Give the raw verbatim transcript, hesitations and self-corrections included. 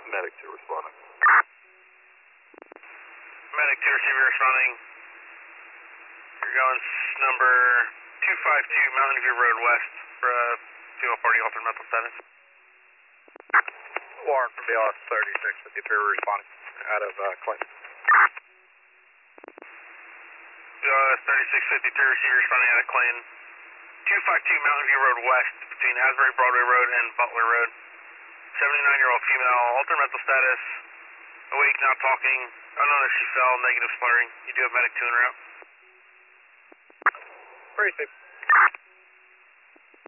Medic two responding. Medic two receiver responding. You're going number two five two Mountain View Road West for a female party altered mental status. Warren from B L S thirty-six fifty-three responding out of uh, Clinton. B L S thirty-six fifty-three receiver responding out of Clinton. two five two Mountain View Road West between Asbury Broadway Road and Butler Road. seventy-nine-year-old female, altered mental status, awake, not talking, unknown if she fell, negative slurring. You do have medic two en route. Pretty safe.